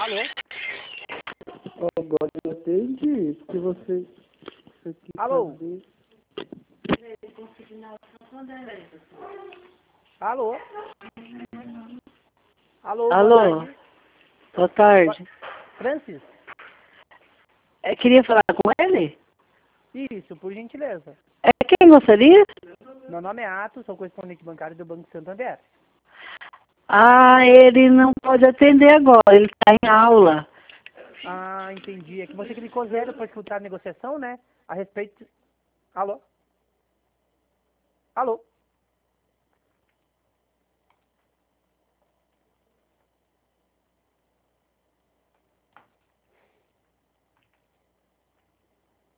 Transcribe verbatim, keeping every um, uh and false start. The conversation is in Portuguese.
Alô? Agora eu entendi, porque você... você quis Alô? saber. Alô? Alô, Alô? boa tarde. Boa tarde. Francis? É, queria falar com ele? Isso, por gentileza. É quem gostaria? Meu nome é Atos, sou correspondente bancário do Banco Santander. Ah, ele não pode atender agora, ele está em aula. Ah, entendi. É que você clicou zero para escutar a negociação, né? A respeito... Alô? Alô?